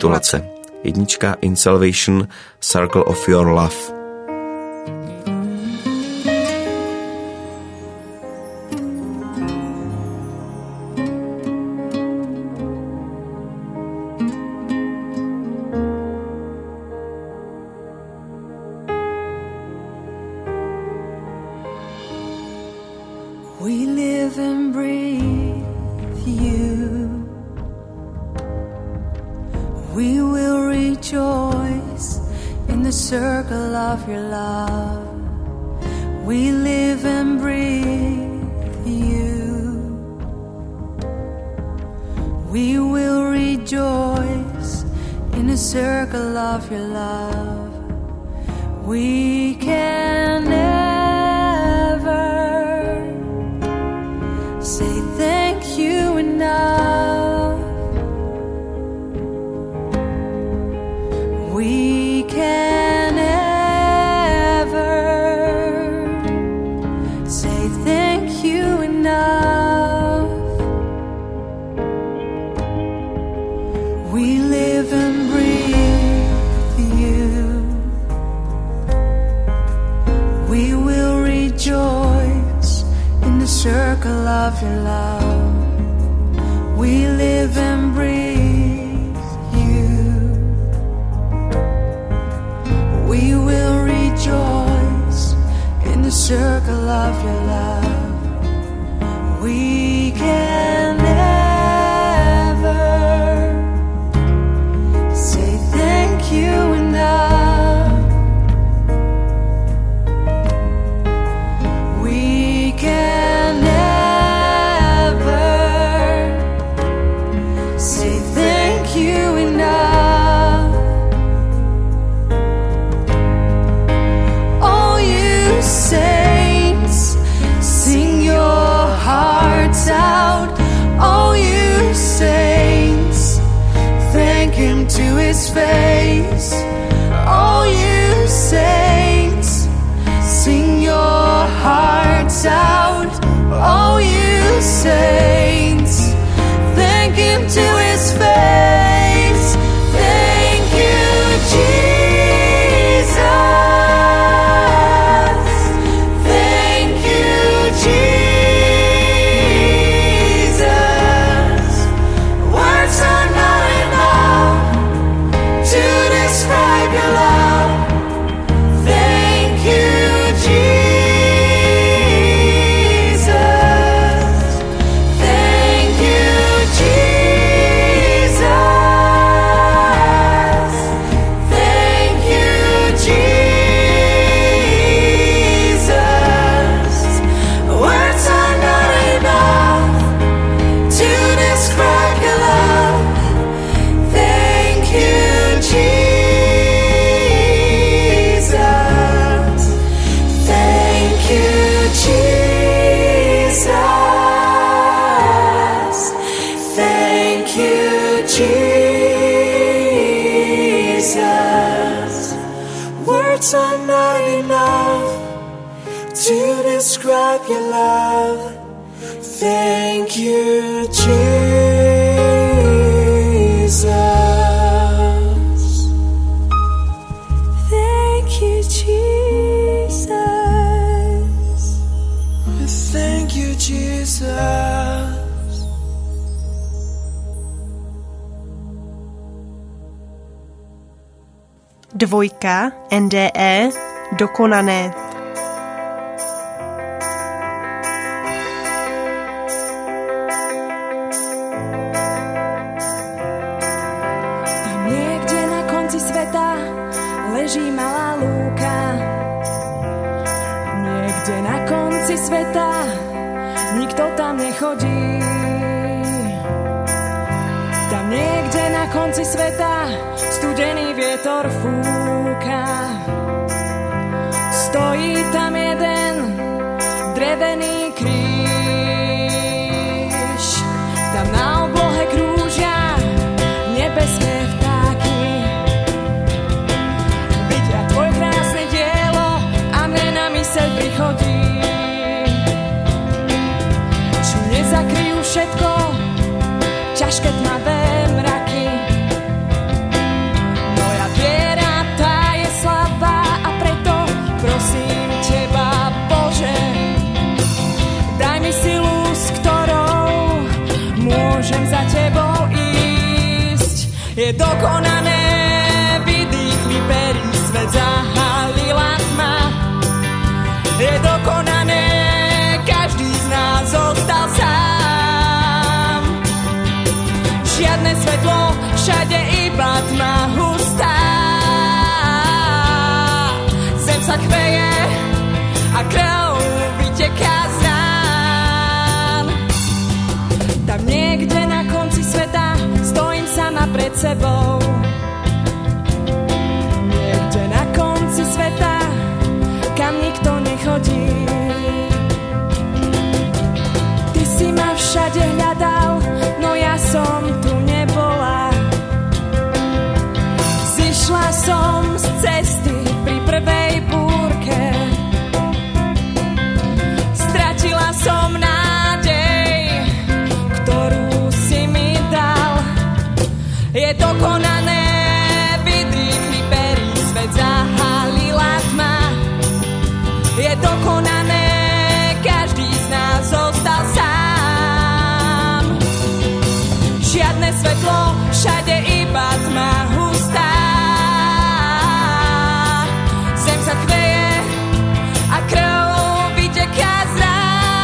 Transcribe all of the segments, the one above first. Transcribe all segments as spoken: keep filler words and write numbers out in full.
titulace. Jednička In Salvation, Circle of Your Love. We live and breathe you. We will rejoice in the circle of your love. We live and breathe you. We will rejoice in the circle of your love. We can never say thank you enough. We can never say thank you enough. We live and breathe you. We will rejoice in the circle of your love. We live and breathe you. We will rejoice in the circle of your love. We can never say thank you enough. We can never say thank you enough. All you saints, sing your hearts out. All you saints, thank him to his face. All you saints, sing your hearts out. All you saints, thank him to his face. Thank you, Jesus. Thank you, Jesus. Words are not enough to describe your love. Thank you, Jesus. Thank you, Jesus. Thank you, Jesus. Words are not enough to describe your love. Thank you, Jesus. Thank you, Jesus. Thank you, Jesus. Words are not enough to describe your love. Thank you, Jesus. Thank you, Jesus. Thank you, Jesus. Dvojka N D E Dokonané. Tam niekde na konci sveta leží malá lúka. Niekde na konci sveta nikto tam nechodí. Tam niekde na konci sveta studený vietor fúka. Stojí tam jeden drevený kríž. Tam na oblohe krúžia nebeské vtáky. Vidia tvoje krásne dielo a mne na myseľ prichodí. Či nezakryjú všetko ťažké tmavé mraky. Je dokonané, vydýchli perí, svet zahalila tma. Je dokonané, každý z nás zostal sám. Žiadne svetlo, všade iba tma hustá. Zem sa chveje a krv vyteká z rán. Tam niekde na konci sveta stojím sama pred sebou. Niekde na konci sveta, kam nikto nechodí. Ty si ma všade hľadal, no ja som tu nebola. Zišla som z cesty pri prvej búrke. Stratila som nádej, ktorú si mi dal. Je dokonané, vydýchli perí, svet zahalila tma. Je dokonané, každý z nás zostal sám. Žiadne svetlo, všade iba tma hustá. Zem sa chveje a krv vyteká z rán.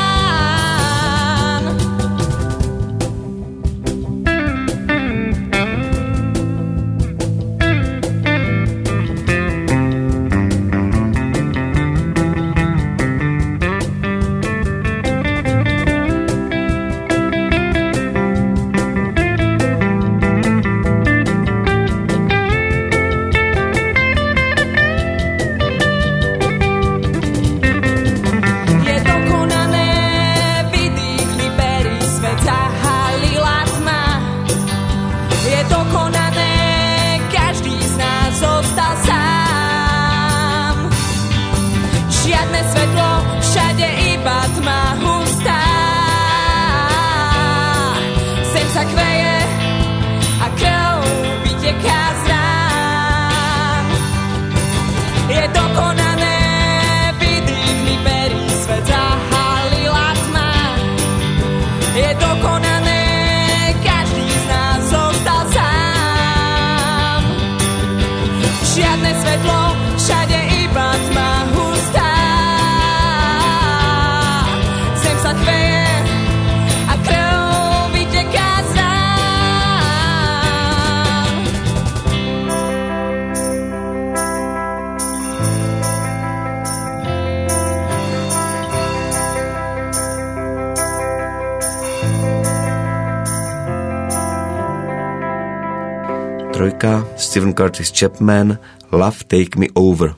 Trojka, Stephen Curtis Chapman, Love Take Me Over.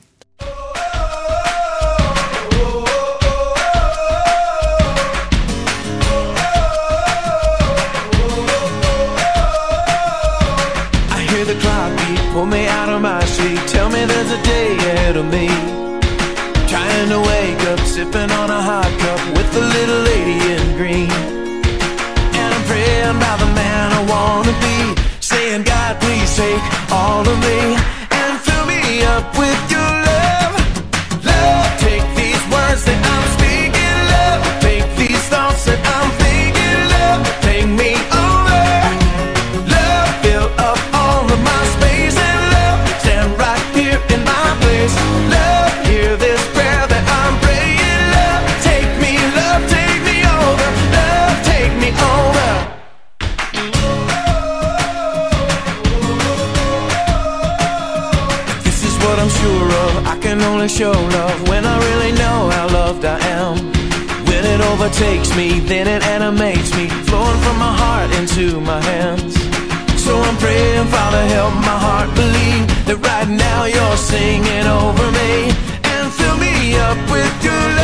I hear the clock beat, pull me out of my seat, tell me there's a day ahead of me. Trying to wake up, sipping on a hot cup with the little lady in green. And I'm praying about the man I wanna be, saying, God, please take all of me and fill me up with your love. Love, take these words that I'm speaking, love. Take these thoughts that I'm thinking, love. Take me over. Love, fill up all of my space and love. Stand right here in my place. Love, hear this prayer that I'm praying. Love, take me, love, take me over. Love, take me over. What I'm sure of, I can only show love when I really know how loved I am. When it overtakes me, then it animates me, flowing from my heart into my hands. So I'm praying, Father, help my heart believe that right now you're singing over me and fill me up with your love.